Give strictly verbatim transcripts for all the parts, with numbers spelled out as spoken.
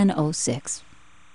ten oh six.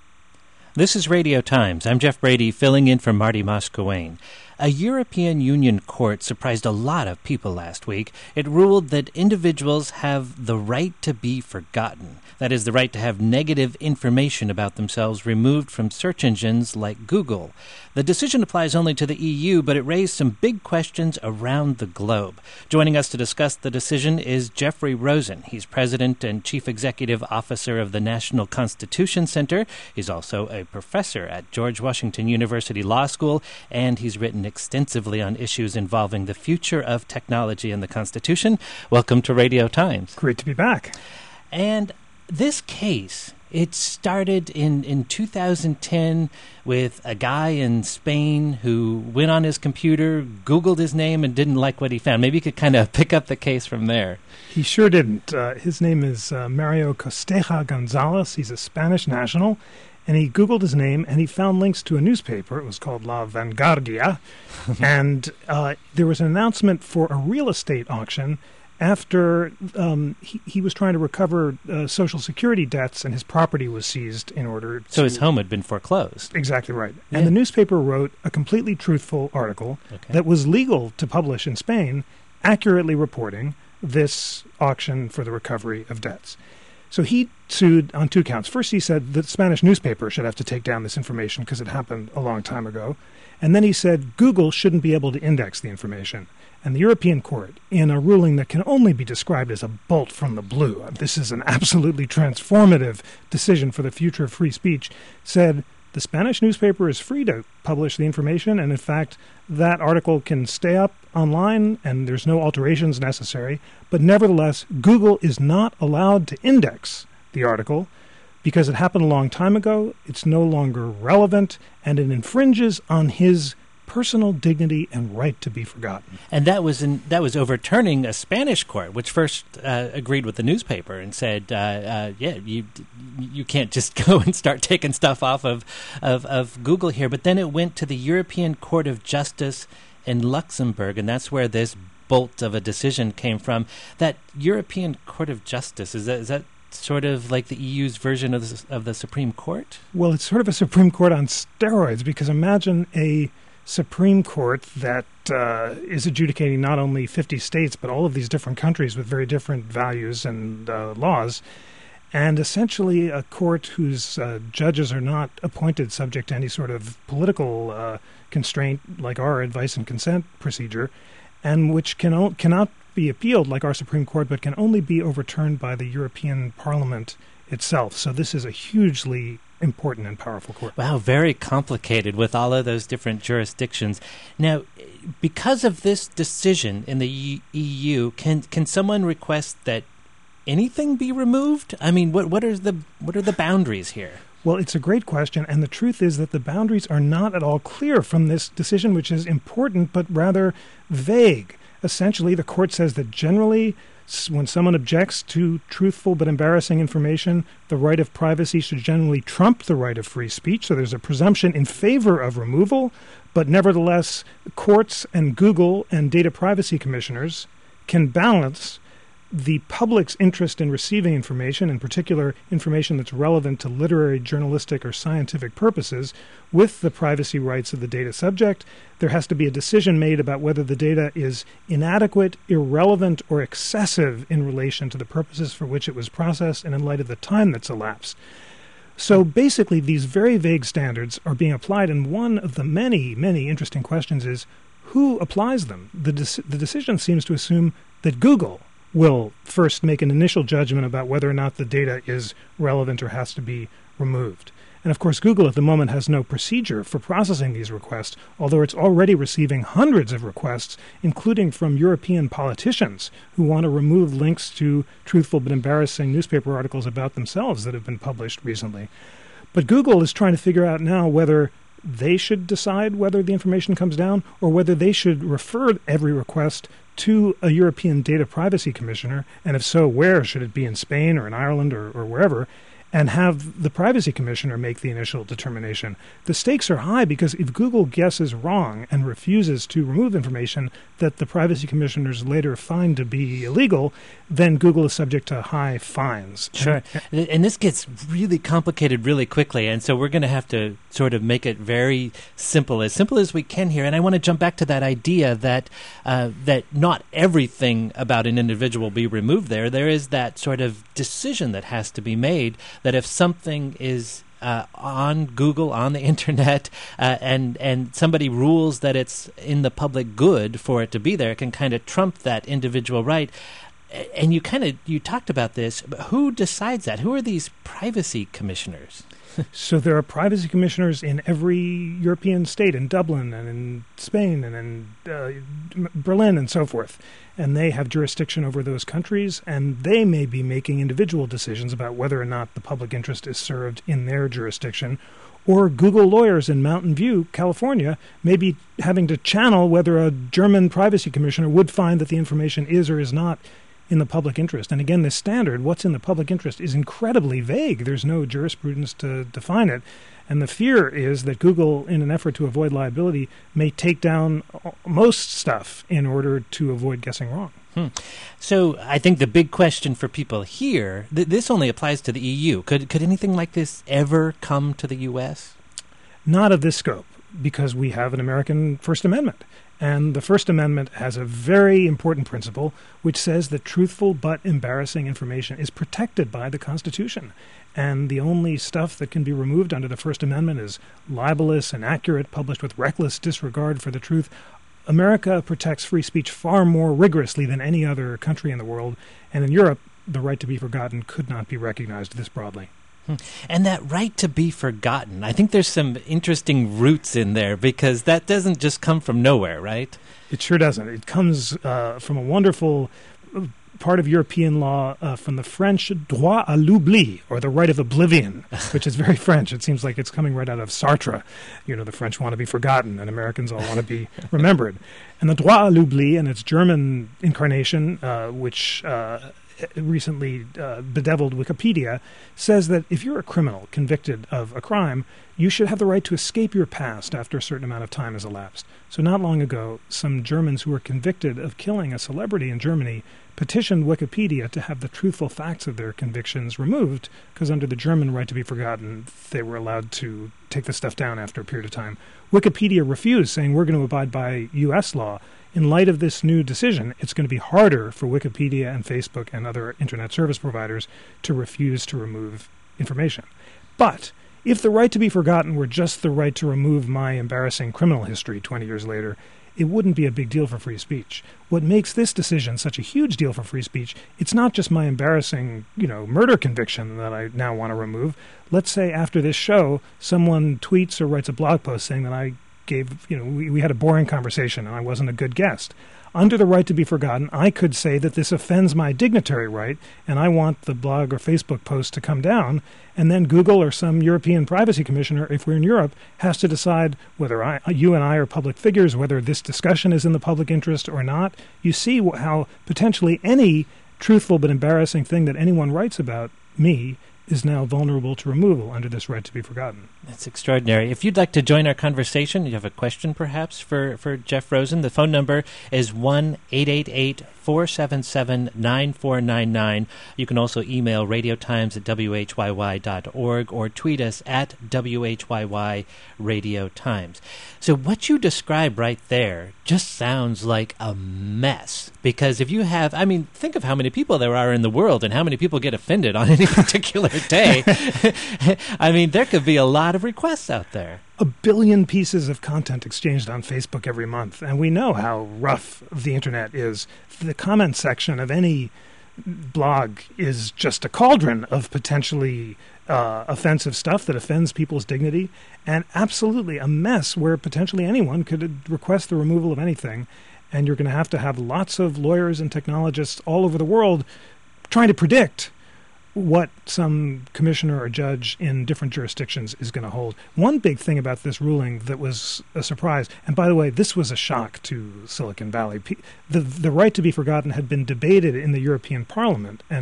This is Radio Times. I'm Jeff Brady, filling in for Marty Moskowayne. A European Union court surprised a lot of people last week. It ruled that individuals have the right to be forgotten. That is, the right to have negative information about themselves removed from search engines like Google. The decision applies only to the E U, but it raised some big questions around the globe. Joining us to discuss the decision is Jeffrey Rosen. He's president and chief executive officer of the National Constitution Center. He's also a professor at George Washington University Law School, and he's written extensively on issues involving the future of technology and the Constitution. Welcome to Radio Times. Great to be back. And this case, it started in, in two thousand ten with a guy in Spain who went on his computer, Googled his name, and didn't like what he found. Maybe you could kind of pick up the case from there. He sure didn't. Uh, his name is uh, Mario Costeja Gonzalez. He's a Spanish national. And he Googled his name, and he found links to a newspaper. It was called La Vanguardia. and uh, there was an announcement for a real estate auction after um, he, he was trying to recover uh, Social Security debts, and his property was seized in order to... So his home had been foreclosed. Exactly right. Yeah. And the newspaper wrote a completely truthful article okay. that was legal to publish in Spain, accurately reporting this auction for the recovery of debts. So he sued on two counts. First, he said the Spanish newspaper should have to take down this information because it happened a long time ago. And then he said Google shouldn't be able to index the information. And the European Court, in a ruling that can only be described as a bolt from the blue, this is an absolutely transformative decision for the future of free speech, said the Spanish newspaper is free to publish the information, and in fact, that article can stay up online and there's no alterations necessary, but nevertheless, Google is not allowed to index the article because it happened a long time ago, it's no longer relevant, and it infringes on his personal dignity and right to be forgotten. And that was in, that was overturning a Spanish court, which first uh, agreed with the newspaper and said, uh, uh, "Yeah, you you can't just go and start taking stuff off of, of of Google here." But then it went to the European Court of Justice in Luxembourg, and that's where this bolt of a decision came from. That European Court of Justice, is that is that sort of like the E U's version of the, of the Supreme Court? Well, it's sort of a Supreme Court on steroids, because imagine a Supreme Court that uh, is adjudicating not only fifty states, but all of these different countries with very different values and uh, laws, and essentially a court whose uh, judges are not appointed subject to any sort of political uh, constraint like our advice and consent procedure, and which can o- cannot be appealed like our Supreme Court, but can only be overturned by the European Parliament itself. So this is a hugely important and powerful court. Wow, very complicated with all of those different jurisdictions. Now, because of this decision in the E U, can can someone request that anything be removed? I mean, what what are the what are the boundaries here? Well, it's a great question, and the truth is that the boundaries are not at all clear from this decision, which is important but rather vague. Essentially, the court says that generally, when someone objects to truthful but embarrassing information, the right of privacy should generally trump the right of free speech. So there's a presumption in favor of removal, but nevertheless, courts and Google and data privacy commissioners can balance the public's interest in receiving information, in particular information that's relevant to literary, journalistic, or scientific purposes, with the privacy rights of the data subject. There has to be a decision made about whether the data is inadequate, irrelevant, or excessive in relation to the purposes for which it was processed and in light of the time that's elapsed. So basically, these very vague standards are being applied, and one of the many, many interesting questions is, who applies them? The, de- the decision seems to assume that Google will first make an initial judgment about whether or not the data is relevant or has to be removed. And of course, Google at the moment has no procedure for processing these requests, although it's already receiving hundreds of requests, including from European politicians who want to remove links to truthful but embarrassing newspaper articles about themselves that have been published recently. But Google is trying to figure out now whether they should decide whether the information comes down or whether they should refer every request to a European data privacy commissioner, and if so, where? Should it be in Spain or in Ireland or, or wherever? and have the privacy commissioner make the initial determination. The stakes are high because if Google guesses wrong and refuses to remove information that the privacy commissioners later find to be illegal, then Google is subject to high fines. Sure. And, and this gets really complicated really quickly, and so we're going to have to sort of make it very simple, as simple as we can here. And I want to jump back to that idea that uh, that not everything about an individual be removed there. There is that sort of decision that has to be made that if something is uh, on Google, on the internet, uh, and and somebody rules that it's in the public good for it to be there, it can kind of trump that individual right. And you kind of you talked about this, but who decides that? Who are these privacy commissioners? So there are privacy commissioners in every European state, in Dublin and in Spain and in uh, Berlin and so forth. And they have jurisdiction over those countries, and they may be making individual decisions about whether or not the public interest is served in their jurisdiction. Or Google lawyers in Mountain View, California, may be having to channel whether a German privacy commissioner would find that the information is or is not in the public interest. And again, this standard, what's in the public interest, is incredibly vague. There's no jurisprudence to define it. And the fear is that Google, in an effort to avoid liability, may take down most stuff in order to avoid guessing wrong. Hmm. So I think the big question for people here, th- this only applies to the E U. Could could anything like this ever come to the U S? Not of this scope, because we have an American First Amendment. And the First Amendment has a very important principle which says that truthful but embarrassing information is protected by the Constitution. And the only stuff that can be removed under the First Amendment is libelous, inaccurate, published with reckless disregard for the truth. America protects free speech far more rigorously than any other country in the world. And in Europe, the right to be forgotten could not be recognized this broadly. And that right to be forgotten, I think there's some interesting roots in there, because that doesn't just come from nowhere, right? It sure doesn't. It comes uh, from a wonderful part of European law uh, from the French droit à l'oubli, or the right of oblivion, which is very French. It seems like it's coming right out of Sartre. You know, the French want to be forgotten, and Americans all want to be remembered. And the droit à l'oubli, and its German incarnation, uh, which uh, recently uh, bedeviled Wikipedia, says that if you're a criminal convicted of a crime, you should have the right to escape your past after a certain amount of time has elapsed. So not long ago, some Germans who were convicted of killing a celebrity in Germany petitioned Wikipedia to have the truthful facts of their convictions removed, because under the German right to be forgotten, they were allowed to take the stuff down after a period of time. Wikipedia refused, saying we're going to abide by U S law. In light of this new decision, it's going to be harder for Wikipedia and Facebook and other internet service providers to refuse to remove information. But if the right to be forgotten were just the right to remove my embarrassing criminal history twenty years later, it wouldn't be a big deal for free speech. What makes this decision such a huge deal for free speech, it's not just my embarrassing, you know, murder conviction that I now want to remove. Let's say after this show, someone tweets or writes a blog post saying that I gave, you know, we, we had a boring conversation and I wasn't a good guest. Under the right to be forgotten, I could say that this offends my dignitary right, and I want the blog or Facebook post to come down, and then Google or some European privacy commissioner, if we're in Europe, has to decide whether I, you and I are public figures, whether this discussion is in the public interest or not. You see how potentially any truthful but embarrassing thing that anyone writes about me is now vulnerable to removal under this right to be forgotten. That's extraordinary. If you'd like to join our conversation, you have a question perhaps for, for Jeff Rosen, the phone number is one eight eight eight, four seven seven, nine four nine nine. You can also email radiotimes at w h y y dot org or tweet us at W H Y Y Radio Times. So what you describe right there just sounds like a mess. Because if you have, I mean, think of how many people there are in the world and how many people get offended on any particular day. I mean, there could be a lot of requests out there. A billion pieces of content exchanged on Facebook every month, and we know how rough the internet is. The comment section of any blog is just a cauldron of potentially uh, offensive stuff that offends people's dignity, and absolutely a mess where potentially anyone could request the removal of anything, and you're going to have to have lots of lawyers and technologists all over the world trying to predict what some commissioner or judge in different jurisdictions is going to hold. One big thing about this ruling that was a surprise, and by the way, this was a shock to Silicon Valley. The, the right to be forgotten had been debated in the European Parliament, and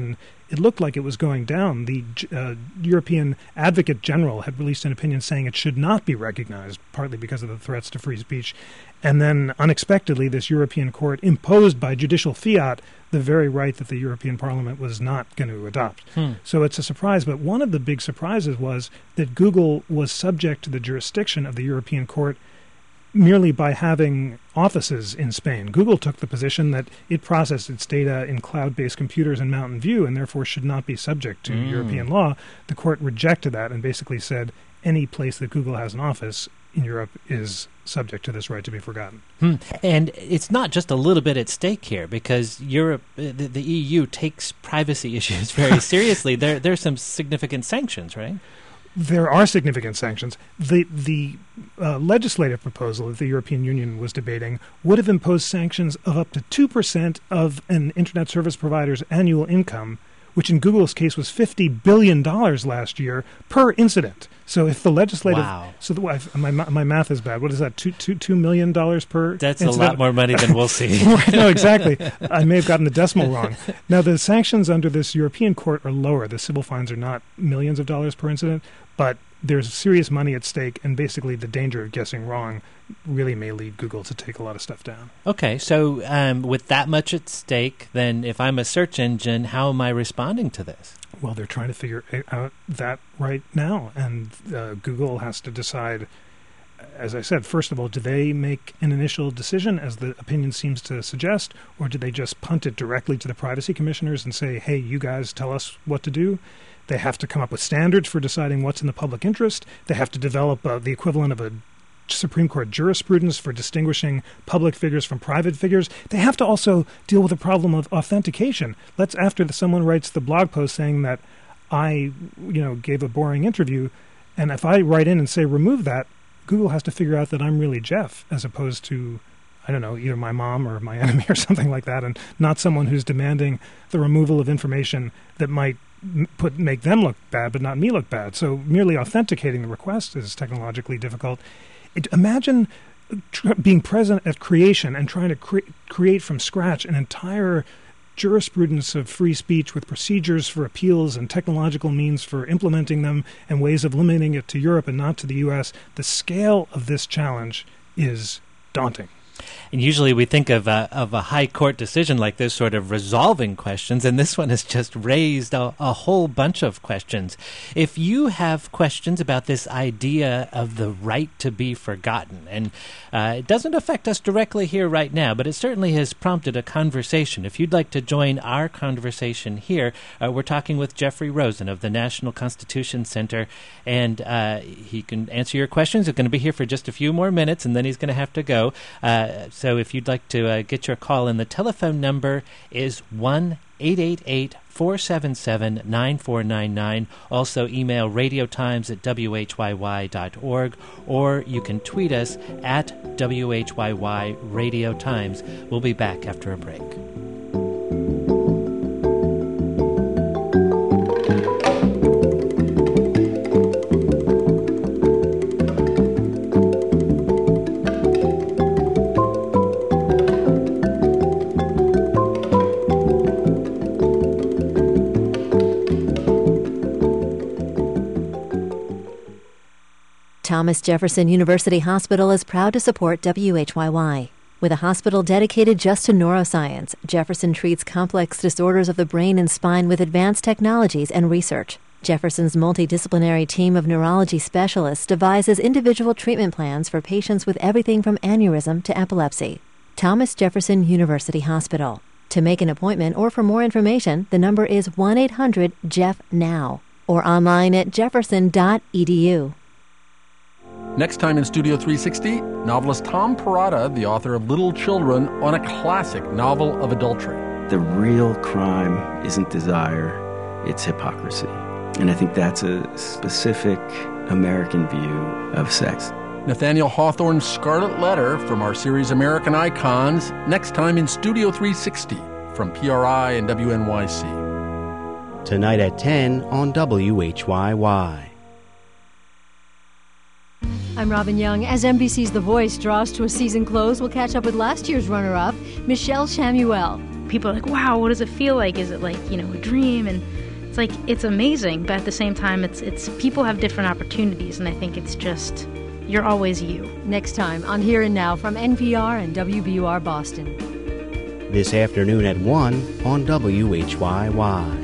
it looked like it was going down. The uh, European Advocate General had released an opinion saying it should not be recognized, partly because of the threats to free speech. And then, unexpectedly, this European court imposed by judicial fiat the very right that the European Parliament was not going to adopt. Hmm. So it's a surprise. But one of the big surprises was that Google was subject to the jurisdiction of the European Court merely by having offices in Spain. Google took the position that it processed its data in cloud-based computers in Mountain View and therefore should not be subject to mm. European law. The court rejected that and basically said any place that Google has an office in Europe is subject to this right to be forgotten. Hmm. And it's not just a little bit at stake here, because Europe, the, the E U takes privacy issues very seriously. There, there's some significant sanctions, right? There are significant sanctions. The the uh, legislative proposal that the European Union was debating would have imposed sanctions of up to two percent of an internet service provider's annual income, which in Google's case was fifty billion dollars last year per incident. So if the legislative... Wow. So the, I, my my math is bad. What is that, two, two, two million dollars per That's incident? a lot more money than we'll see. No, exactly. I may have gotten the decimal wrong. Now, the sanctions under this European court are lower. The civil fines are not millions of dollars per incident, but there's serious money at stake, and basically the danger of guessing wrong really may lead Google to take a lot of stuff down. Okay, so um, with that much at stake, then if I'm a search engine, how am I responding to this? Well, they're trying to figure out that right now, and uh, Google has to decide, as I said, first of all, do they make an initial decision, as the opinion seems to suggest, or do they just punt it directly to the privacy commissioners and say, hey, you guys tell us what to do? They have to come up with standards for deciding what's in the public interest. They have to develop uh, the equivalent of a Supreme Court jurisprudence for distinguishing public figures from private figures. They have to also deal with the problem of authentication. Let's, after the, someone writes the blog post saying that I, you know, gave a boring interview, and if I write in and say remove that, Google has to figure out that I'm really Jeff, as opposed to, I don't know, either my mom or my enemy or something like that, and not someone who's demanding the removal of information that might put make them look bad, but not me look bad. So merely authenticating the request is technologically difficult. It, imagine tr- being present at creation and trying to cre- create from scratch an entire jurisprudence of free speech with procedures for appeals and technological means for implementing them and ways of limiting it to Europe and not to the U S. The scale of this challenge is daunting. And usually we think of a, of a high court decision like this sort of resolving questions, and this one has just raised a, a whole bunch of questions. If you have questions about this idea of the right to be forgotten, and uh, it doesn't affect us directly here right now, but it certainly has prompted a conversation. If you'd like to join our conversation here, uh, we're talking with Jeffrey Rosen of the National Constitution Center, and uh, he can answer your questions. He's going to be here for just a few more minutes, and then he's going to have to go. Uh, So if you'd like to uh, get your call in, the telephone number is one eight eight eight, four seven seven, nine four nine nine. Also email radiotimes at w h y y dot org, or you can tweet us at W H Y Y Radio Times. We'll be back after a break. Thomas Jefferson University Hospital is proud to support W H Y Y. With a hospital dedicated just to neuroscience, Jefferson treats complex disorders of the brain and spine with advanced technologies and research. Jefferson's multidisciplinary team of neurology specialists devises individual treatment plans for patients with everything from aneurysm to epilepsy. Thomas Jefferson University Hospital. To make an appointment or for more information, the number is one eight hundred J E F F now or online at jefferson dot e d u. Next time in Studio three sixty, novelist Tom Perrotta, the author of Little Children, on a classic novel of adultery. The real crime isn't desire, it's hypocrisy. And I think that's a specific American view of sex. Nathaniel Hawthorne's Scarlet Letter from our series American Icons, next time in Studio three sixty from P R I and W N Y C. Tonight at ten on W H Y Y. I'm Robin Young. As N B C's The Voice draws to a season close, we'll catch up with last year's runner-up, Michelle Chamuel. People are like, wow, what does it feel like? Is it like, you know, a dream? And it's like, it's amazing, but at the same time, it's it's people have different opportunities, and I think it's just, you're always you. Next time on Here and Now from N P R and W B U R Boston. This afternoon at one on W H Y Y.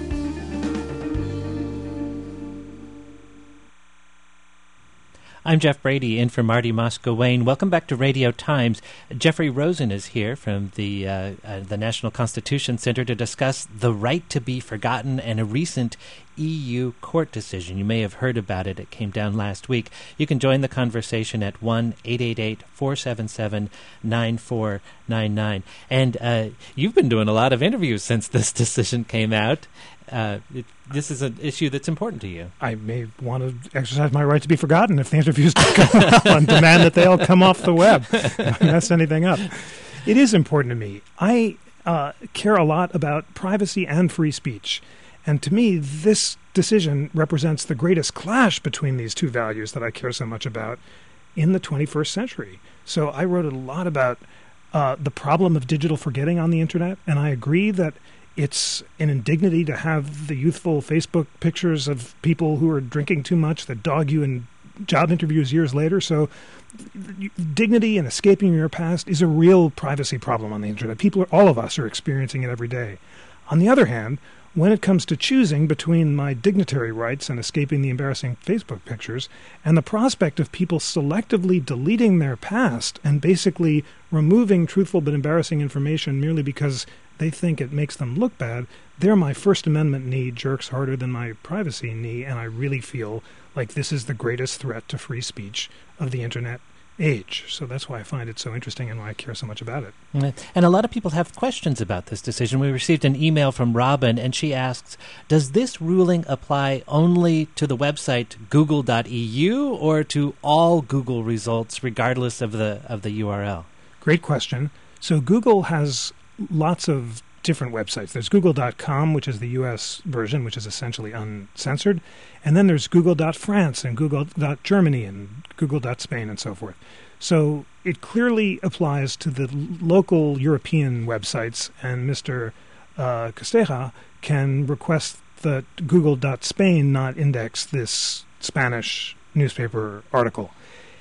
I'm Jeff Brady, in for Marty Moscowain. Welcome back to Radio Times. Jeffrey Rosen is here from the uh, uh, the National Constitution Center to discuss the right to be forgotten and a recent E U court decision. You may have heard about it. It came down last week. You can join the conversation at one eight eight eight, four seven seven, nine four nine nine. And uh, you've been doing a lot of interviews since this decision came out. Uh, it, this is an issue that's important to you. I may want to exercise my right to be forgotten if the interviews come out and demand that they all come off the web. Don't mess anything up. It is important to me. I uh, care a lot about privacy and free speech. And to me, this decision represents the greatest clash between these two values that I care so much about in the twenty-first century. So I wrote a lot about uh, the problem of digital forgetting on the internet, and I agree that it's an indignity to have the youthful Facebook pictures of people who are drinking too much that dog you in job interviews years later. So dignity and escaping your past is a real privacy problem on the internet. People, are, all of us are experiencing it every day. On the other hand, when it comes to choosing between my dignitary rights and escaping the embarrassing Facebook pictures and the prospect of people selectively deleting their past and basically removing truthful but embarrassing information merely because they think it makes them look bad, there my First Amendment knee jerks harder than my privacy knee, and I really feel like this is the greatest threat to free speech of the internet age. So that's why I find it so interesting and why I care so much about it. And a lot of people have questions about this decision. We received an email from Robin, and she asks, does this ruling apply only to the website google dot e u or to all Google results regardless of the of the U R L? Great question. So Google has lots of different websites. There's google dot com, which is the U S version, which is essentially uncensored. And then there's google dot france and google dot germany and google dot spain and so forth. So it clearly applies to the local European websites, and Mister Uh, Costeja can request that google dot spain not index this Spanish newspaper article.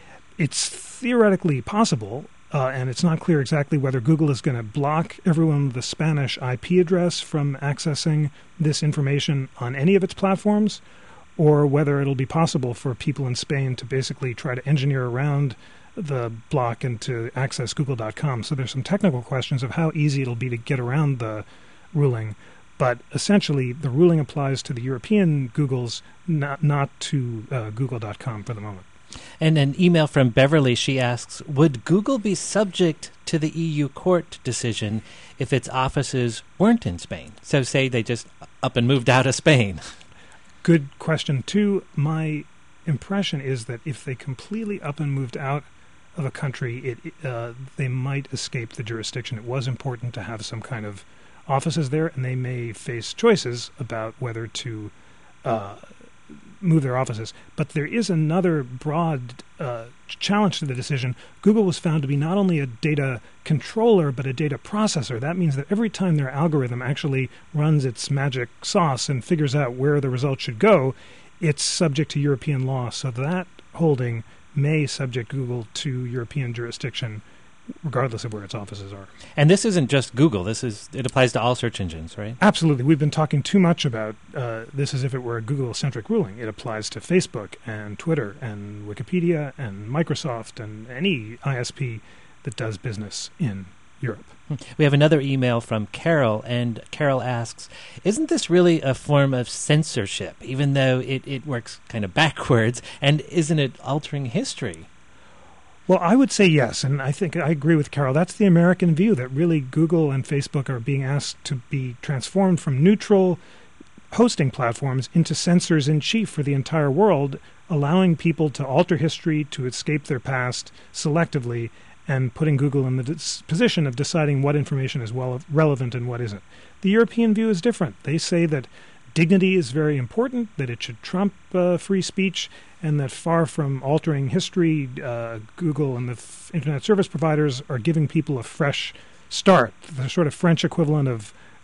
It's theoretically possible, Uh, and it's not clear exactly whether Google is going to block everyone with a Spanish I P address from accessing this information on any of its platforms, or whether it'll be possible for people in Spain to basically try to engineer around the block and to access google dot com. So there's some technical questions of how easy it'll be to get around the ruling. But essentially, the ruling applies to the European Googles, not, not to uh, google dot com for the moment. And an email from Beverly, she asks, would Google be subject to the E U court decision if its offices weren't in Spain? So say they just up and moved out of Spain. Good question, too. My impression is that if they completely up and moved out of a country, it uh, they might escape the jurisdiction. It was important to have some kind of offices there, and they may face choices about whether to uh move their offices. But there is another broad uh, challenge to the decision. Google was found to be not only a data controller, but a data processor. That means that every time their algorithm actually runs its magic sauce and figures out where the result should go, it's subject to European law. So that holding may subject Google to European jurisdiction, regardless of where its offices are. And this isn't just Google. This is it applies to all search engines, right? Absolutely. We've been talking too much about uh, this as if it were a Google-centric ruling. It applies to Facebook and Twitter and Wikipedia and Microsoft and any I S P that does business in Europe. We have another email from Carol, and Carol asks, isn't this really a form of censorship, even though it, it works kind of backwards, and isn't it altering history? Well, I would say yes, and I think I agree with Carol. That's the American view, that really Google and Facebook are being asked to be transformed from neutral hosting platforms into censors-in-chief for the entire world, allowing people to alter history, to escape their past selectively, and putting Google in the dis- position of deciding what information is well relevant and what isn't. The European view is different. They say that dignity is very important, that it should trump uh, free speech, and that far from altering history, uh, Google and the f- internet service providers are giving people a fresh start, the sort of French equivalent of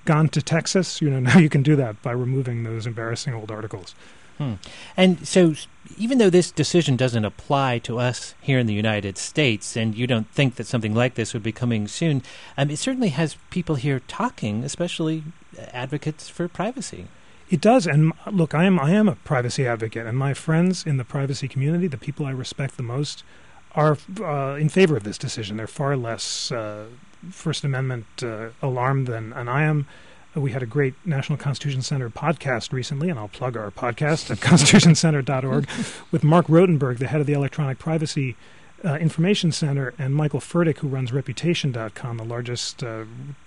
gone to Texas, you know, now you can do that by removing those embarrassing old articles. Hmm. And so even though this decision doesn't apply to us here in the United States, and you don't think that something like this would be coming soon, um, it certainly has people here talking, especially advocates for privacy. It does. And look, I am I am a privacy advocate, and my friends in the privacy community, the people I respect the most, are uh, in favor of this decision. They're far less uh, First Amendment uh, alarmed than, and I am. We had a great National Constitution Center podcast recently, and I'll plug our podcast at constitution center dot org, with Mark Rotenberg, the head of the Electronic Privacy uh, Information Center, and Michael Furtick, who runs reputation dot com, the largest uh,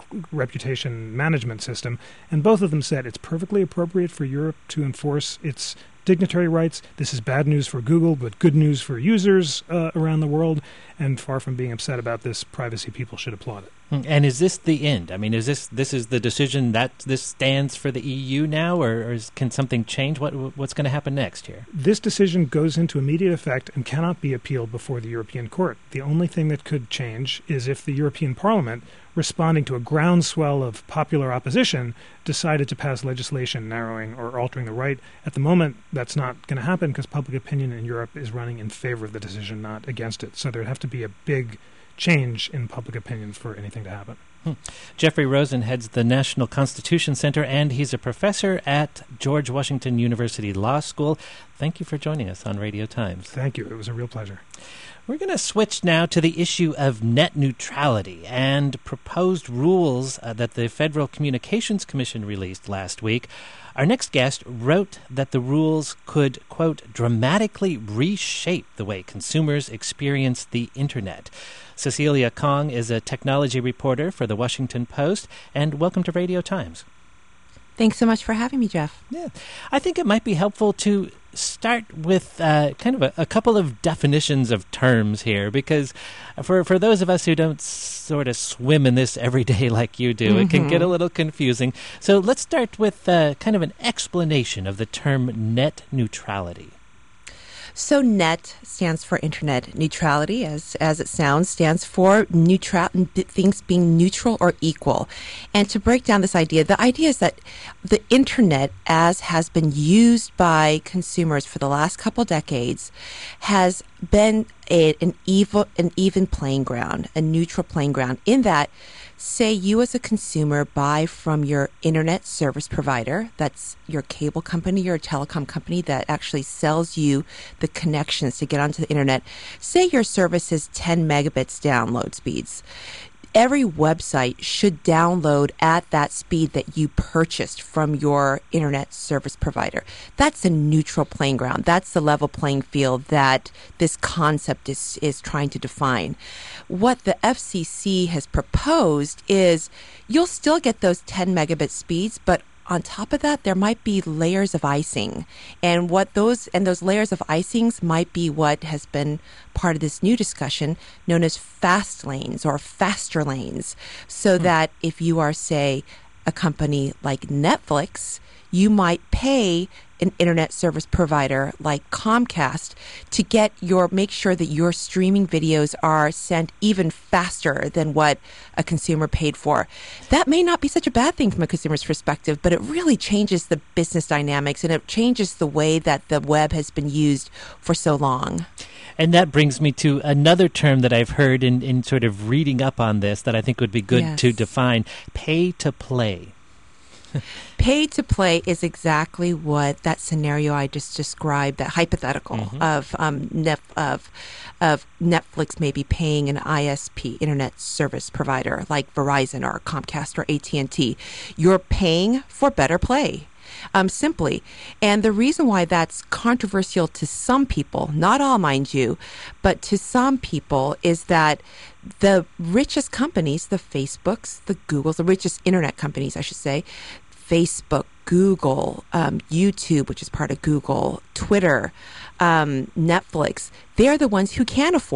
reputation management system. And both of them said it's perfectly appropriate for Europe to enforce its dignitary rights. This is bad news for Google, but good news for users uh, around the world. And far from being upset about this, privacy people should applaud it. And is this the end? I mean, is this this is the decision that this stands for the E U now, or, or is, can something change? What what's going to happen next here? This decision goes into immediate effect and cannot be appealed before the European Court. The only thing that could change is if the European Parliament, responding to a groundswell of popular opposition, decided to pass legislation narrowing or altering the right. At the moment, that's not going to happen because public opinion in Europe is running in favor of the decision, not against it. So there'd have to be a big change in public opinion for anything to happen. Hmm. Jeffrey Rosen heads the National Constitution Center, and he's a professor at George Washington University Law School. Thank you for joining us on Radio Times. Thank you. It was a real pleasure. We're going to switch now to the issue of net neutrality and proposed rules uh, that the Federal Communications Commission released last week. Our next guest wrote that the rules could, quote, dramatically reshape the way consumers experience the Internet. Cecilia Kong is a technology reporter for The Washington Post, and welcome to Radio Times. Thanks so much for having me, Jeff. Yeah, I think it might be helpful to start with uh, kind of a, a couple of definitions of terms here, because for for those of us who don't sort of swim in this every day like you do, mm-hmm. it can get a little confusing. So let's start with uh, kind of an explanation of the term net neutrality. So net stands for internet neutrality, as as it sounds, stands for neutral things being neutral or equal. And to break down this idea, the idea is that the internet, as has been used by consumers for the last couple decades, has been a, an evil, an even playing ground, a neutral playing ground, in that, say you as a consumer buy from your internet service provider, that's your cable company or telecom company that actually sells you the connections to get onto the internet. Say your service is ten megabits download speeds. Every website should download at that speed that you purchased from your internet service provider. That's a neutral playing ground. That's the level playing field that this concept is, is trying to define. What the F C C has proposed is you'll still get those ten megabit speeds, but on top of that, there might be layers of icing. And what those and those layers of icings might be what has been part of this new discussion known as fast lanes or faster lanes. So hmm. that if you are, say, a company like Netflix, you might pay an internet service provider like Comcast to get your make sure that your streaming videos are sent even faster than what a consumer paid for. That may not be such a bad thing from a consumer's perspective, but it really changes the business dynamics and it changes the way that the web has been used for so long. And that brings me to another term that I've heard in, in sort of reading up on this that I think would be good yes. to define: pay to play. Pay to play is exactly what that scenario I just described, that hypothetical mm-hmm. of um, nef- of of Netflix maybe paying an I S P, internet service provider like Verizon or Comcast or A T and T. You're paying for better play. Um, simply. And the reason why that's controversial to some people, not all, mind you, but to some people, is that the richest companies, the Facebooks, the Googles, the richest internet companies, I should say, Facebook, Google, um, YouTube, which is part of Google, Twitter, um, Netflix, they're the ones who can afford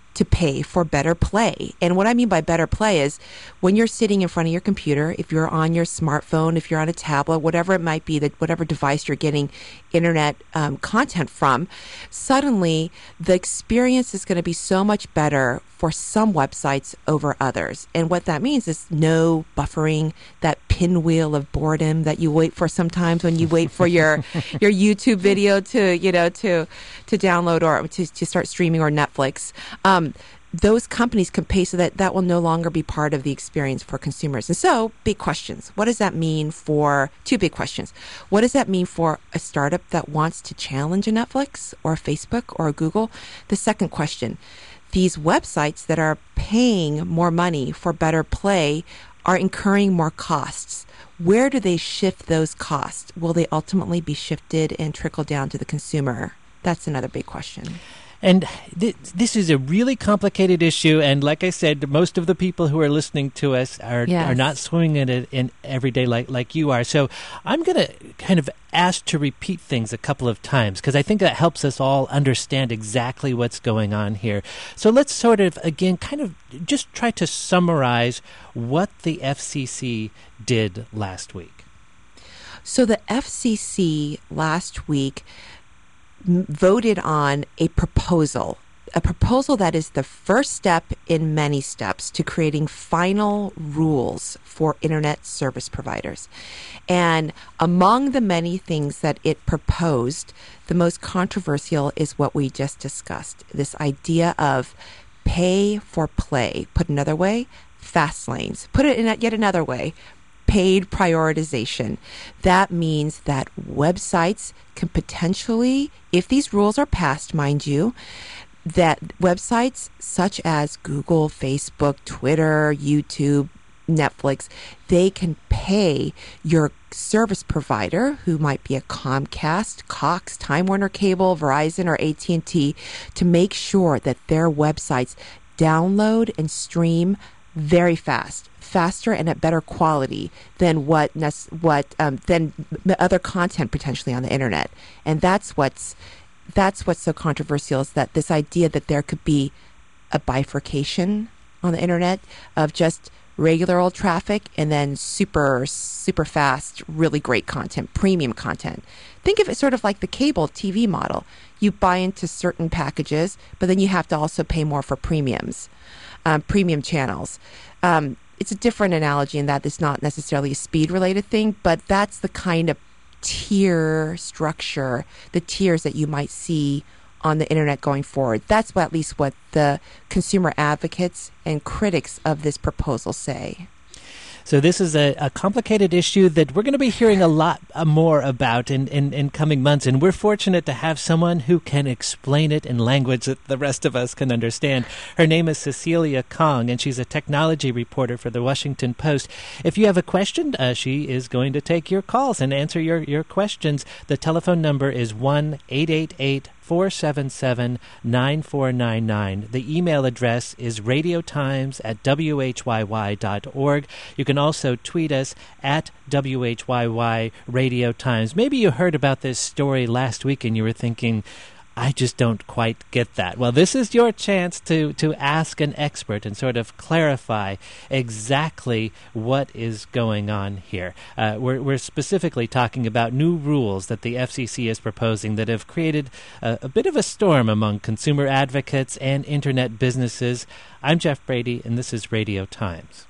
to pay for better play. And what I mean by better play is when you're sitting in front of your computer, if you're on your smartphone, if you're on a tablet, whatever it might be, that whatever device you're getting internet um, content from, suddenly the experience is going to be so much better for some websites over others. And what that means is no buffering, that pinwheel of boredom that you wait for sometimes when you wait for your your YouTube video to, you know, to to download or to, to start streaming, or Netflix. Um, those companies can pay so that that will no longer be part of the experience for consumers. And so, big questions. What does that mean for, two big questions. What does that mean for a startup that wants to challenge a Netflix or a Facebook or a Google? The second question, these websites that are paying more money for better play are incurring more costs. Where do they shift those costs? Will they ultimately be shifted and trickle down to the consumer? That's another big question. And th- this is a really complicated issue, and like I said, most of the people who are listening to us are Yes. are not swimming in it in every day like, like you are. So I'm going to kind of ask to repeat things a couple of times, because I think that helps us all understand exactly what's going on here. So let's sort of, again, kind of just try to summarize what the F C C did last week. So the F C C last week voted on a proposal, a proposal that is the first step in many steps to creating final rules for internet service providers. And among the many things that it proposed, the most controversial is what we just discussed, this idea of pay for play. Put another way, fast lanes. Put it in yet another way, paid prioritization. That means that websites can potentially, if these rules are passed, mind you, that websites such as Google, Facebook, Twitter, YouTube, Netflix, they can pay your service provider, who might be a Comcast, Cox, Time Warner Cable, Verizon, or A T and T, to make sure that their websites download and stream very fast. Faster and at better quality than what what um, than other content potentially on the internet, and that's what's that's what's so controversial, is that this idea that there could be a bifurcation on the internet of just regular old traffic and then super super fast, really great content, premium content. Think of it sort of like the cable T V model. You buy into certain packages, but then you have to also pay more for premiums, um, premium channels. Um, It's a different analogy in that it's not necessarily a speed-related thing, but that's the kind of tier structure, the tiers that you might see on the internet going forward. That's what, at least what the consumer advocates and critics of this proposal say. So this is a, a complicated issue that we're going to be hearing a lot uh, more about in, in, in coming months. And we're fortunate to have someone who can explain it in language that the rest of us can understand. Her name is Cecilia Kong, and she's a technology reporter for the Washington Post. If you have a question, uh, she is going to take your calls and answer your, your questions. The telephone number is one eight eight eight, four seven seven, nine four nine nine. The email address is radiotimes at w h y y dot org. You can also tweet us at W H Y Y Radio Times. Maybe you heard about this story last week and you were thinking, I just don't quite get that. Well, this is your chance to, to ask an expert and sort of clarify exactly what is going on here. Uh, we're, we're specifically talking about new rules that the F C C is proposing that have created a, a bit of a storm among consumer advocates and internet businesses. I'm Jeff Brady, and this is Radio Times.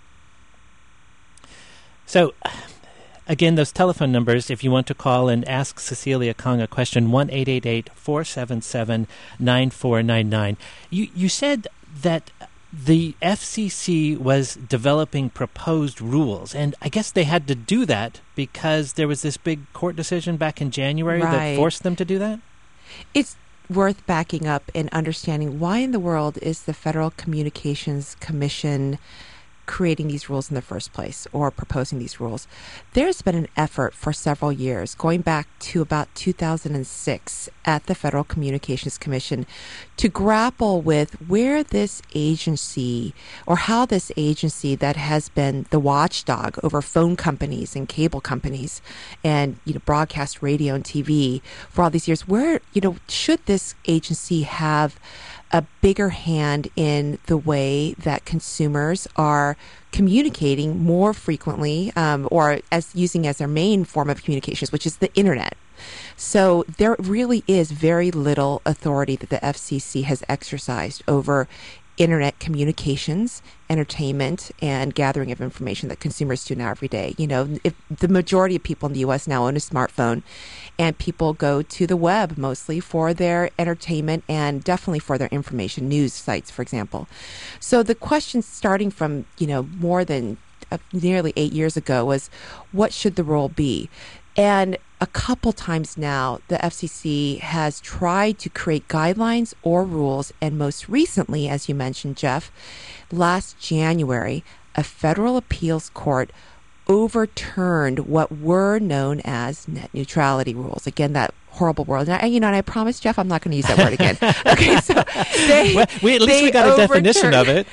So, again, those telephone numbers, if you want to call and ask Cecilia Kong a question, one eight eight eight, four seven seven, nine four nine nine. You, you said that the F C C was developing proposed rules, and I guess they had to do that because there was this big court decision back in January Right. that forced them to do that? It's worth backing up and understanding why in the world is the Federal Communications Commission creating these rules in the first place, or proposing these rules. There's been an effort for several years, going back to about two thousand six at the Federal Communications Commission, to grapple with where this agency, or how this agency that has been the watchdog over phone companies and cable companies and, you know, broadcast radio and T V for all these years, where, you know, should this agency have a bigger hand in the way that consumers are communicating more frequently, um, or as using as their main form of communications, which is the internet. So there really is very little authority that the F C C has exercised over internet communications, entertainment, and gathering of information that consumers do now every day. You know, if the majority of people in the U S now own a smartphone, and people go to the web mostly for their entertainment and definitely for their information, news sites, for example. So the question starting from, you know, more than uh, nearly eight years ago was, what should the role be? And a couple times now, the F C C has tried to create guidelines or rules, and most recently, as you mentioned, Jeff, last January, a federal appeals court overturned what were known as net neutrality rules. Again, that horrible word. And I, you know, and I promise, Jeff, I'm not going to use that word again. Okay, so they, well, we, at least we got a definition of it.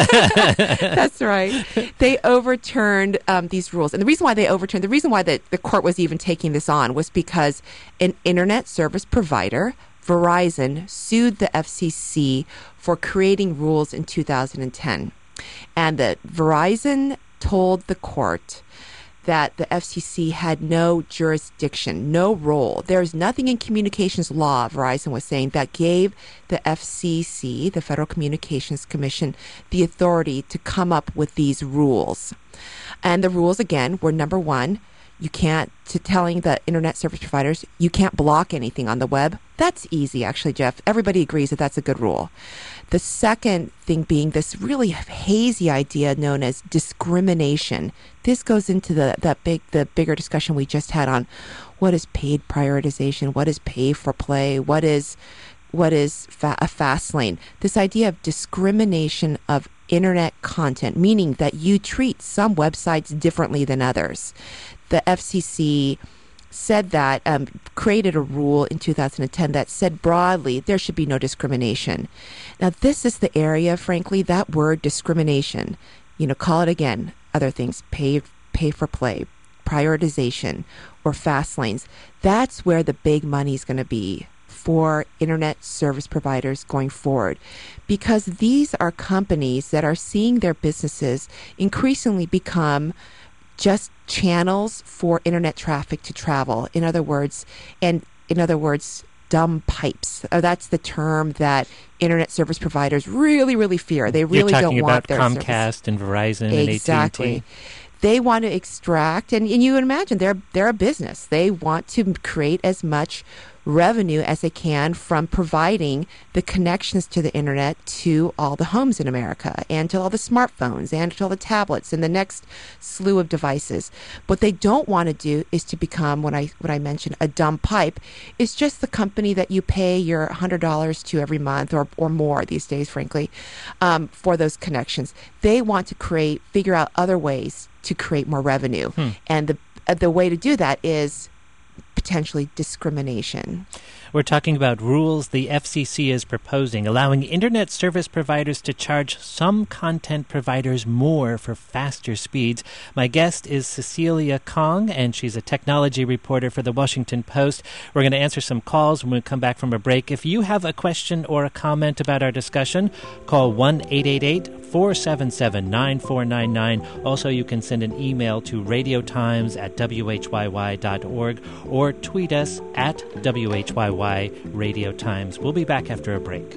That's right. They overturned um, these rules. And the reason why they overturned, the reason why the, the court was even taking this on was because an internet service provider, Verizon, sued the F C C for creating rules in two thousand ten. And that Verizon told the court that the F C C had no jurisdiction, no role. There's nothing in communications law, Verizon was saying, that gave the F C C, the Federal Communications Commission, the authority to come up with these rules. And the rules, again, were number one, you can't, to telling the internet service providers, you can't block anything on the web. That's easy, actually, Jeff. Everybody agrees that that's a good rule. The second thing being this really hazy idea known as discrimination. This goes into the that big the bigger discussion we just had on what is paid prioritization, what is pay for play, what is what is fa- a fast lane. This idea of discrimination of internet content, meaning that you treat some websites differently than others. The F C C said that, um, created a rule in two thousand ten that said broadly there should be no discrimination. Now, this is the area, frankly, that word discrimination, you know, call it again, other things, pay, pay for play, prioritization, or fast lanes. That's where the big money is going to be for internet service providers going forward, because these are companies that are seeing their businesses increasingly become just channels for internet traffic to travel. In other words, and in other words, dumb pipes. Oh, that's the term that internet service providers really, really fear. They really You're don't want their talking about Comcast service. and Verizon Exactly. and A T and T. They want to extract, and, and you would imagine they're they're a business. They want to create as much revenue as they can from providing the connections to the internet to all the homes in America and to all the smartphones and to all the tablets and the next slew of devices. What they don't want to do is to become, what I what I mentioned, a dumb pipe. It's just the company that you pay your one hundred dollars to every month or, or more these days, frankly, um, for those connections. They want to create, figure out other ways to create more revenue. Hmm. And the uh, the way to do that is potentially discrimination. We're talking about rules the F C C is proposing, allowing internet service providers to charge some content providers more for faster speeds. My guest is Cecilia Kong, and she's a technology reporter for The Washington Post. We're going to answer some calls when we come back from a break. If you have a question or a comment about our discussion, call one eight eight eight, four seven seven, nine four nine nine. Also, you can send an email to radiotimes at w h y y dot org or tweet us at W H Y Y Radio Times. We'll be back after a break.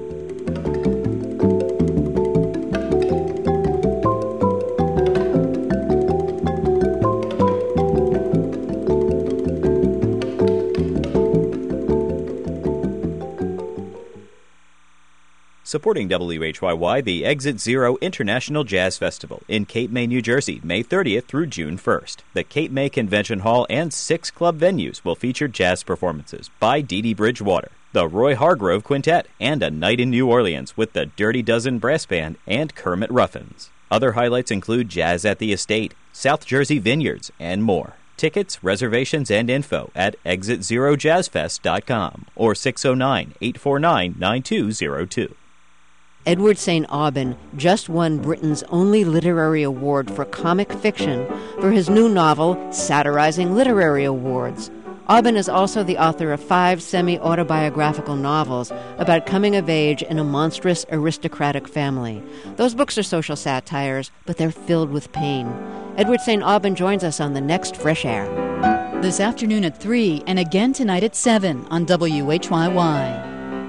Supporting W H Y Y, the Exit Zero International Jazz Festival in Cape May, New Jersey, May thirtieth through June first. The Cape May Convention Hall and six club venues will feature jazz performances by Dee Dee Bridgewater, the Roy Hargrove Quintet, and a night in New Orleans with the Dirty Dozen Brass Band and Kermit Ruffins. Other highlights include Jazz at the Estate, South Jersey Vineyards, and more. Tickets, reservations, and info at exit zero jazz fest dot com or six oh nine, eight four nine, nine two oh two. Edward Saint Aubyn just won Britain's only literary award for comic fiction for his new novel, Satirizing Literary Awards. Aubin is also the author of five semi-autobiographical novels about coming of age in a monstrous aristocratic family. Those books are social satires, but they're filled with pain. Edward Saint Aubin joins us on the next Fresh Air. This afternoon at three and again tonight at seven on W H Y Y.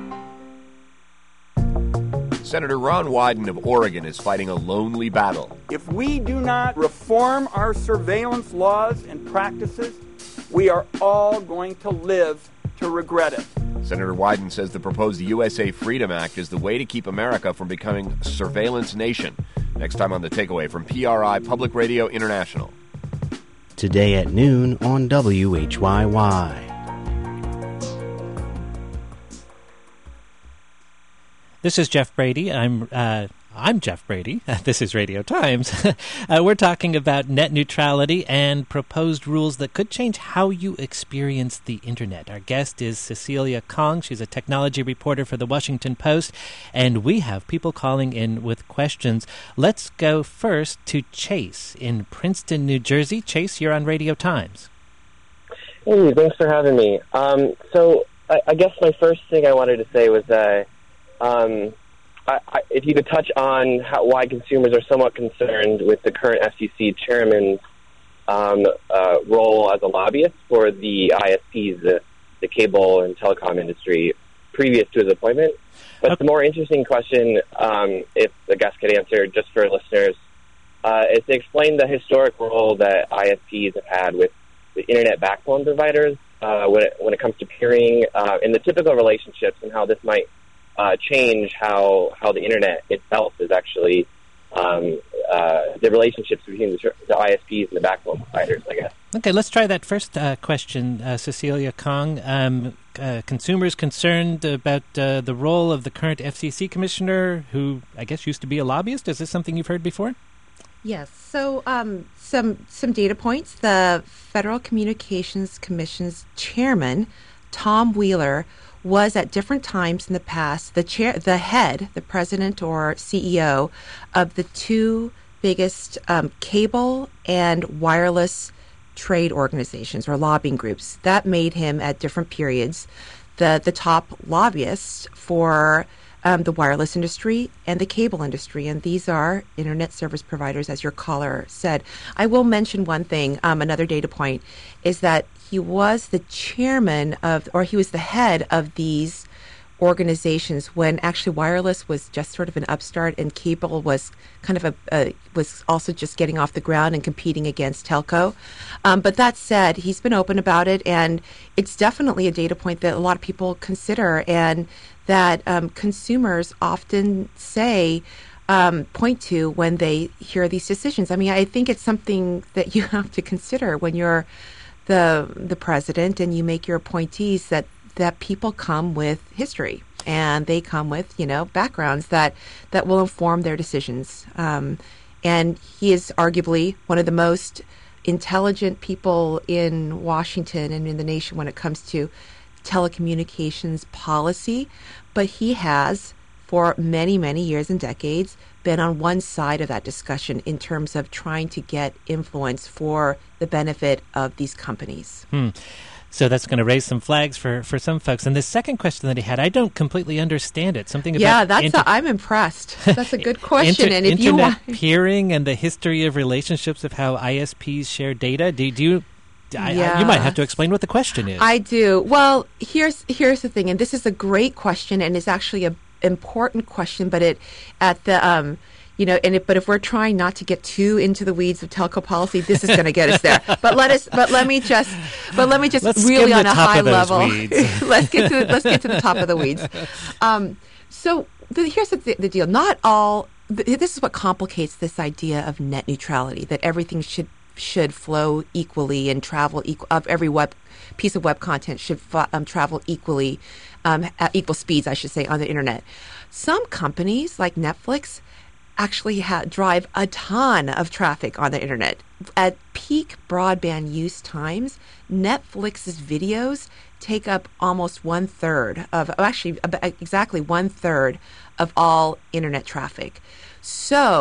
Senator Ron Wyden of Oregon is fighting a lonely battle. If we do not reform our surveillance laws and practices, we are all going to live to regret it. Senator Wyden says the proposed U S A Freedom Act is the way to keep America from becoming a surveillance nation. Next time on The Takeaway from P R I Public Radio International. Today at noon on W H Y Y. This is Jeff Brady. I'm uh, I'm Jeff Brady. This is Radio Times. uh, we're talking about net neutrality and proposed rules that could change how you experience the Internet. Our guest is Cecilia Kong. She's a technology reporter for The Washington Post, and we have people calling in with questions. Let's go first to Chase in Princeton, New Jersey. Chase, you're on Radio Times. Hey, thanks for having me. Um, so I, I guess my first thing I wanted to say was that Um, I, I, if you could touch on how, why consumers are somewhat concerned with the current F C C chairman's um, uh, role as a lobbyist for the I S Ps, the, the cable and telecom industry, previous to his appointment. But okay. The more interesting question, um, if the guest could answer just for listeners, uh, is to explain the historic role that I S Ps have had with the Internet backbone providers uh, when, it, when it comes to peering uh, in the typical relationships and how this might Uh, change how how the Internet itself is actually um, uh, the relationships between the, the I S Ps and the backbone providers, I guess. Okay, let's try that first uh, question, uh, Cecilia Kong. Um, uh, consumers concerned about uh, the role of the current F C C commissioner, who I guess used to be a lobbyist. Is this something you've heard before? Yes. So um, some some data points. The Federal Communications Commission's chairman, Tom Wheeler, was at different times in the past the chair, the head, the president or C E O of the two biggest um, cable and wireless trade organizations or lobbying groups. That made him at different periods the the top lobbyist for um, the wireless industry and the cable industry. And these are Internet service providers, as your caller said. I will mention one thing, um, another data point, is that he was the chairman of, or he was the head of these organizations when actually wireless was just sort of an upstart and cable was kind of a, uh, was also just getting off the ground and competing against telco. Um, but that said, he's been open about it, and it's definitely a data point that a lot of people consider, and that um, consumers often say, um, point to when they hear these decisions. I mean, I think it's something that you have to consider when you're the the president and you make your appointees, that that people come with history and they come with, you know, backgrounds that, that will inform their decisions. Um, and he is arguably one of the most intelligent people in Washington and in the nation when it comes to telecommunications policy. But he has, for many, many years and decades, been on one side of that discussion in terms of trying to get influence for the benefit of these companies. Hmm. So that's going to raise some flags for, for some folks. And the second question that he had, I don't completely understand it. Something about yeah, that's inter- a, I'm impressed. That's a good question. inter- and if internet you want peering and the history of relationships of how I S Ps share data. Do, do you? I, yeah. I, you might have to explain what the question is. I do. Well, here's here's the thing, and this is a great question, and it's actually a important question. But it at the um. You know, and it, but if we're trying not to get too into the weeds of telco policy, this is going to get us there. But let us, but let me just, but let me just let's really on a high level. let's get to let's get to the top of the weeds. Um, so the, here's the, the deal: not all. This is what complicates this idea of net neutrality, that everything should should flow equally and travel equal. Of every web piece of web content should um, travel equally, um, at equal speeds, I should say, on the internet. Some companies like Netflix actually ha- drive a ton of traffic on the internet. At peak broadband use times, Netflix's videos take up almost one third of, actually exactly one third of all internet traffic. So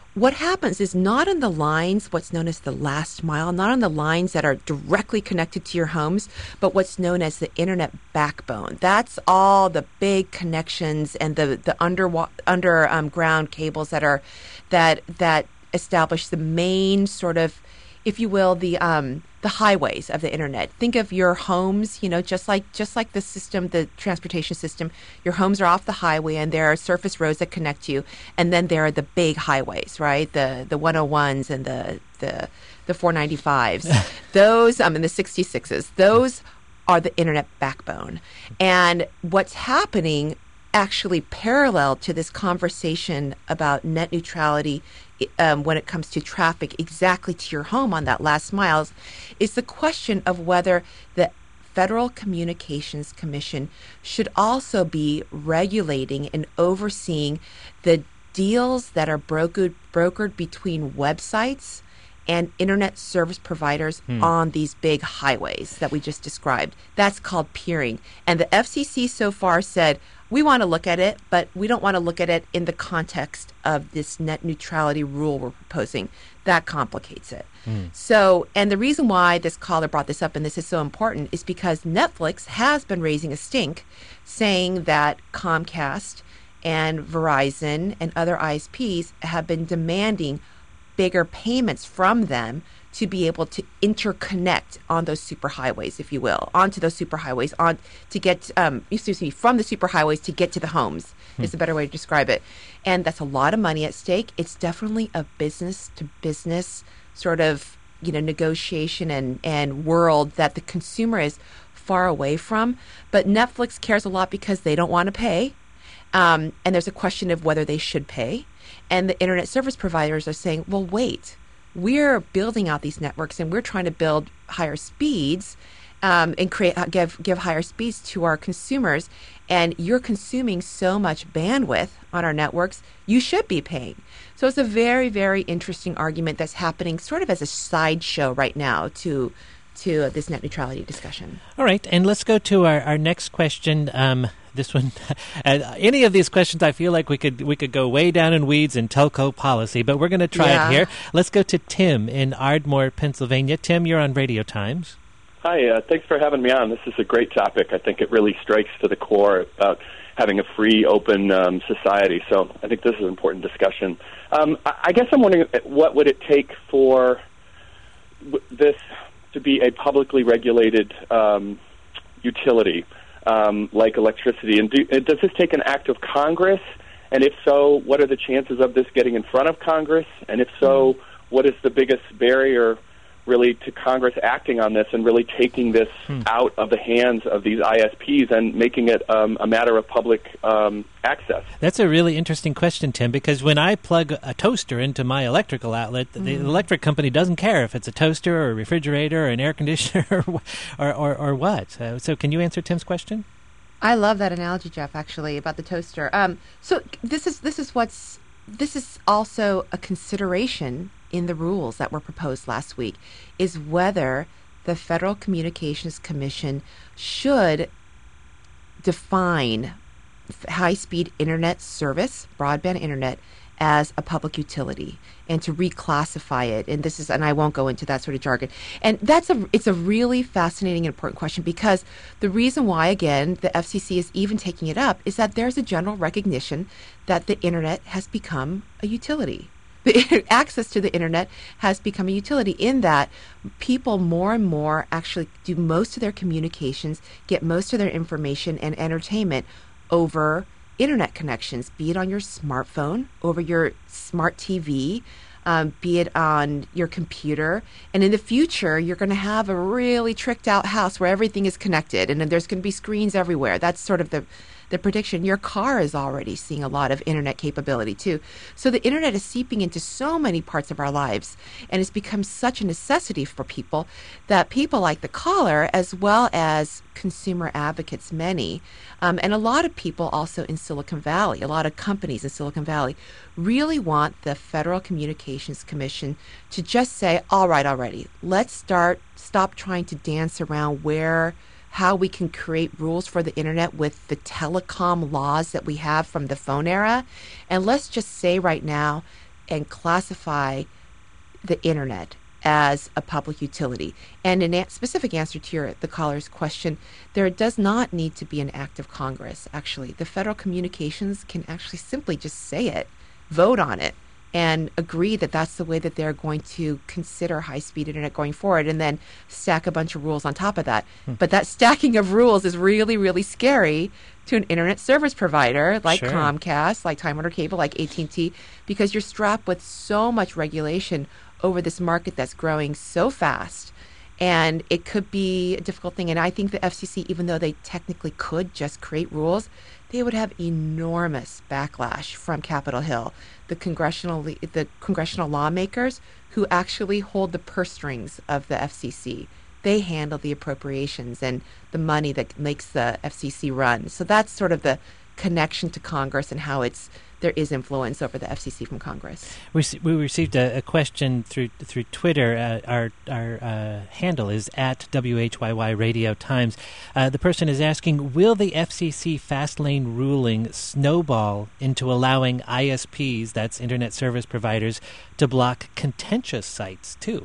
what happens is not on the lines, what's known as the last mile, not on the lines that are directly connected to your homes, but what's known as the internet backbone. That's all the big connections and the the under under um, ground cables that are that that establish the main sort of, if you will, the um, the highways of the internet. Think of your homes, you know, just like just like the system, the transportation system. Your homes are off the highway, and there are surface roads that connect you, and then there are the big highways, right? The the one oh ones and the the the four ninety-fives. Those, um, and the sixty-sixes. Those are the internet backbone. And what's happening, actually parallel to this conversation about net neutrality um, when it comes to traffic exactly to your home on that last mile, is the question of whether the Federal Communications Commission should also be regulating and overseeing the deals that are brokered, brokered between websites and internet service providers hmm. on these big highways that we just described. That's called peering. And the F C C so far said, we want to look at it, but we don't want to look at it in the context of this net neutrality rule we're proposing. That complicates it. Mm. So, and the reason why this caller brought this up and this is so important is because Netflix has been raising a stink saying that Comcast and Verizon and other I S Ps have been demanding bigger payments from them to be able to interconnect on those superhighways, if you will, onto those superhighways, on to get, um, excuse me, from the superhighways to get to the homes hmm. is a better way to describe it. And that's a lot of money at stake. It's definitely a business to business sort of, you know, negotiation and, and world that the consumer is far away from. But Netflix cares a lot because they don't want to pay. Um, and there's a question of whether they should pay. And the internet service providers are saying, well, wait. We're building out these networks and we're trying to build higher speeds um, and create give give higher speeds to our consumers. And you're consuming so much bandwidth on our networks, you should be paying. So it's a very, very interesting argument that's happening sort of as a sideshow right now to to this net neutrality discussion. All right, and let's go to our, our next question. Um, this one, uh, any of these questions, I feel like we could we could go way down in weeds in telco policy, but we're going to try yeah. it here. Let's go to Tim in Ardmore, Pennsylvania. Tim, you're on Radio Times. Hi, uh, thanks for having me on. This is a great topic. I think it really strikes to the core about having a free, open um, society. So I think this is an important discussion. Um, I, I guess I'm wondering, what would it take for w- this to be a publicly regulated um, utility um, like electricity? And do, does this take an act of Congress? And if so, what are the chances of this getting in front of Congress? And if so, what is the biggest barrier really to Congress acting on this and really taking this hmm. out of the hands of these I S Ps and making it um, a matter of public um, access? That's a really interesting question, Tim, because when I plug a toaster into my electrical outlet, mm. the electric company doesn't care if it's a toaster or a refrigerator or an air conditioner or, or, or, or what. Uh, so can you answer Tim's question? I love that analogy, Jeff, actually, about the toaster. Um, so this is this is what's this is also a consideration in the rules that were proposed last week, is whether the Federal Communications Commission should define high-speed internet service, broadband internet, as a public utility and to reclassify it. And this is, and I won't go into that sort of jargon. And that's a, it's a really fascinating and important question, because the reason why, again, the F C C is even taking it up is that there's a general recognition that the internet has become a utility. The access to the internet has become a utility in that people more and more actually do most of their communications, get most of their information and entertainment over internet connections, be it on your smartphone, over your smart T V, um, be it on your computer. And in the future, you're going to have a really tricked out house where everything is connected and then there's going to be screens everywhere. That's sort of the the prediction. Your car is already seeing a lot of internet capability too. So the internet is seeping into so many parts of our lives, and it's become such a necessity for people that people like the caller, as well as consumer advocates, many, um, and a lot of people also in Silicon Valley, a lot of companies in Silicon Valley, really want the Federal Communications Commission to just say, all right, already, let's start, stop trying to dance around where how we can create rules for the internet with the telecom laws that we have from the phone era. And let's just say right now, and classify the internet as a public utility. And in a specific answer to your, the caller's question, there does not need to be an act of Congress, actually. The Federal Communications can actually simply just say it, vote on it, and agree that that's the way that they're going to consider high-speed internet going forward, and then stack a bunch of rules on top of that. Hmm. But that stacking of rules is really, really scary to an internet service provider like Sure. Comcast, like Time Warner Cable, like A T and T, because you're strapped with so much regulation over this market that's growing so fast. And it could be a difficult thing. And I think the F C C, even though they technically could just create rules, they would have enormous backlash from Capitol Hill, the congressional the congressional lawmakers who actually hold the purse strings of the F C C. They handle the appropriations and the money that makes the F C C run. So that's sort of the connection to Congress and how it's there is influence over the F C C from Congress. We we received a, a question through through Twitter. Uh, our our uh, handle is at W H Y Y Radio Times. Uh, the person is asking, will the F C C fast lane ruling snowball into allowing I S Ps, that's internet service providers, to block contentious sites too?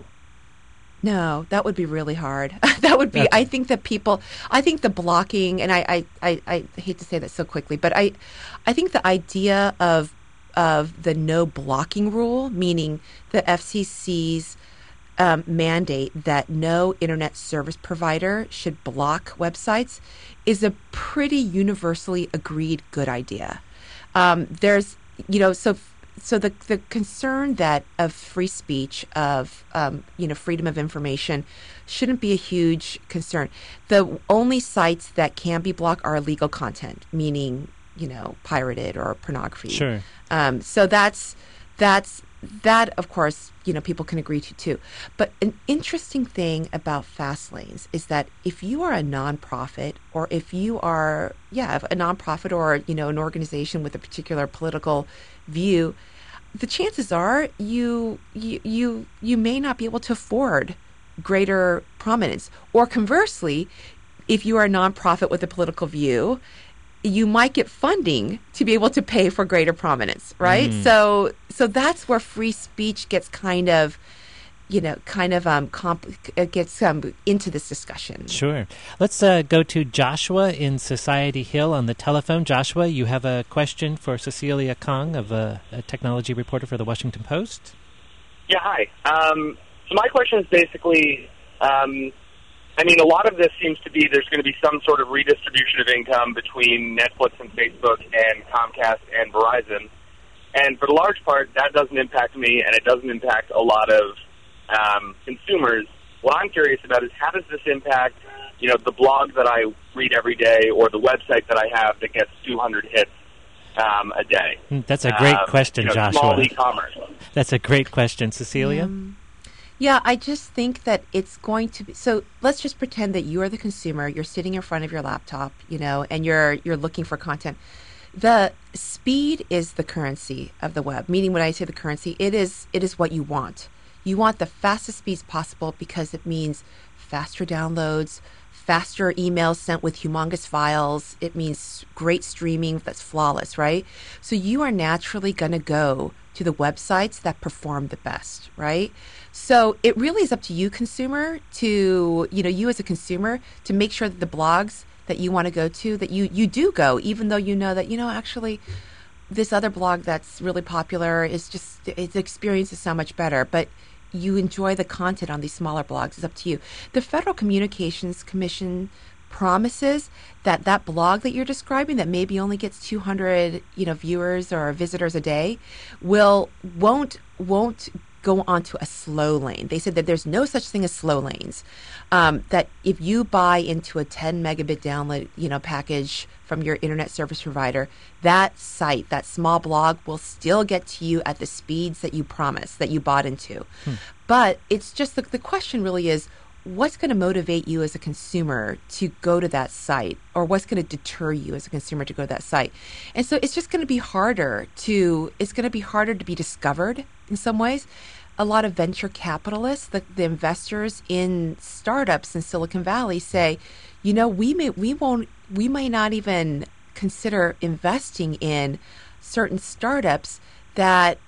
No, that would be really hard. that would be, okay. I think that people, I think the blocking, and I, I, I, I hate to say that so quickly, but I, I think the idea of, of the no blocking rule, meaning the F C C's um, mandate that no internet service provider should block websites, is a pretty universally agreed good idea. Um, there's, you know, so So the the concern that of free speech, of um, you know freedom of information, shouldn't be a huge concern. The only sites that can be blocked are illegal content, meaning you know pirated or pornography. Sure. Um, so that's that's that of course you know people can agree to too. But an interesting thing about fast lanes is that if you are a nonprofit, or if you are yeah a nonprofit or you know an organization with a particular political view, the chances are you you you you may not be able to afford greater prominence. Or conversely, if you are a nonprofit with a political view, you might get funding to be able to pay for greater prominence, right? Mm. So so that's where free speech gets kind of you know, kind of um, comp- gets um, into this discussion. Sure. Let's uh, go to Joshua in Society Hill on the telephone. Joshua, you have a question for Cecilia Kong, of a, a technology reporter for the Washington Post? Yeah, hi. Um, so my question is basically, um, I mean, a lot of this seems to be there's going to be some sort of redistribution of income between Netflix and Facebook and Comcast and Verizon. And for the large part, that doesn't impact me, and it doesn't impact a lot of Um, consumers. What I'm curious about is how does this impact, you know, the blog that I read every day or the website that I have that gets two hundred hits um, a day? That's a great um, question, you know, Joshua. Small e-commerce. That's a great question, Cecilia. Um, yeah, I just think that it's going to be. So let's just pretend that you are the consumer. You're sitting in front of your laptop, you know, and you're you're looking for content. The speed is the currency of the web. Meaning, when I say the currency, it is it is what you want. You want the fastest speeds possible because it means faster downloads, faster emails sent with humongous files. It means great streaming that's flawless, right? So you are naturally going to go to the websites that perform the best, right? So it really is up to you, consumer, to, you know, you as a consumer, to make sure that the blogs that you want to go to, that you, you do go, even though you know that, you know, actually this other blog that's really popular is just, its experience is so much better. But you enjoy the content on these smaller blogs. It's up to you. The Federal Communications Commission promises that that blog that you're describing, that maybe only gets two hundred, you know, viewers or visitors a day, will won't won't go onto a slow lane. They said that there's no such thing as slow lanes. Um, that if you buy into a ten megabit download, you know, package from your internet service provider, that site, that small blog, will still get to you at the speeds that you promised, that you bought into. Hmm. But it's just the, the question really is, what's going to motivate you as a consumer to go to that site, or what's going to deter you as a consumer to go to that site? And so it's just going to be harder to, it's going to be harder to be discovered in some ways. A lot of venture capitalists, the, the investors in startups in Silicon Valley, say, you know, we may, we won't, we might not even consider investing in certain startups that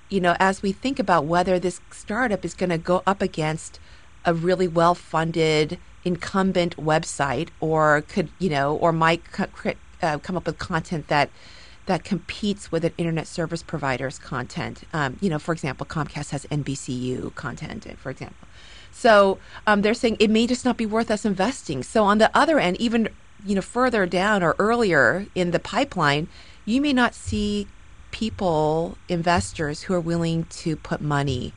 you know, as we think about whether this startup is going to go up against a really well-funded incumbent website, or could, you know, or might co- uh, come up with content that that competes with an internet service provider's content. Um, you know, for example, Comcast has N B C U content, for example. So um, they're saying it may just not be worth us investing. So on the other end, even, you know, further down or earlier in the pipeline, you may not see people, investors who are willing to put money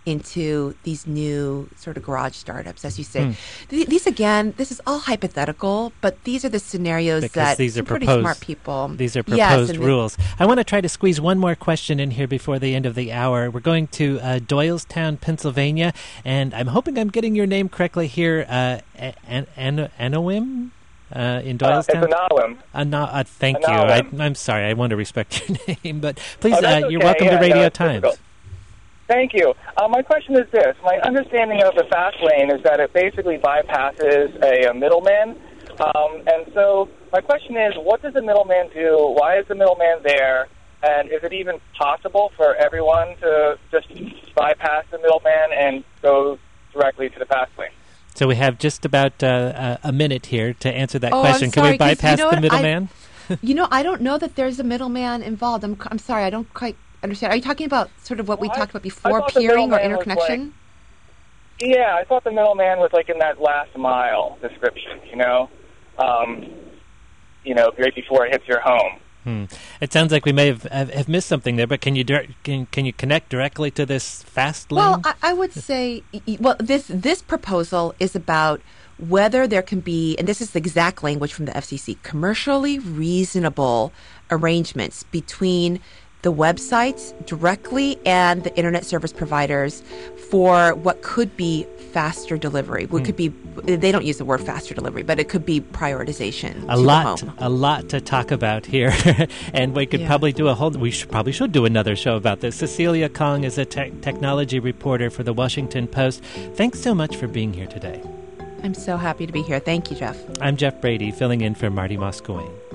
into these new sort of garage startups, as you say. Mm. Th- these, again, this is all hypothetical, but these are the scenarios because that these are some pretty proposed, smart people... These are proposed yes, rules. I want to try to squeeze one more question in here before the end of the hour. We're going to uh, Doylestown, Pennsylvania, and I'm hoping I'm getting your name correctly here. Uh, an- an- Anawim? Uh, in Doylestown? Uh, it's Anawim. Ana- uh, thank Anawim. you. I, I'm sorry. I want to respect your name, but please, oh, uh, okay. you're welcome yeah, to Radio no, Times. Difficult. Thank you. Uh, my question is this. My understanding of the fast lane is that it basically bypasses a, a middleman. Um, and so my question is, what does the middleman do? Why is the middleman there? And is it even possible for everyone to just bypass the middleman and go directly to the fast lane? So we have just about uh, a minute here to answer that oh, question. I'm Can sorry, we bypass you know the what? middleman? I, you know, I don't know that there's a middleman involved. I'm, I'm sorry, I don't quite understand. Are you talking about sort of what well, we I, talked about before, I peering or interconnection? Like, yeah, I thought the middleman was like in that last mile description, you know, um, you know, right before it hits your home. Hmm. It sounds like we may have, have, have missed something there, but can you dir- can can you connect directly to this fast lane? Well, I, I would say, well, this this proposal is about whether there can be, and this is the exact language from the F C C, commercially reasonable arrangements between the websites directly and the internet service providers for what could be faster delivery. What mm. could be, they don't use the word faster delivery, but it could be prioritization. A to lot, the home. a lot to talk about here, and we could yeah. probably do a whole. We should probably should do another show about this. Cecilia Kong is a te- technology reporter for the Washington Post. Thanks so much for being here today. I'm so happy to be here. Thank you, Jeff. I'm Jeff Brady, filling in for Marty Moscowane.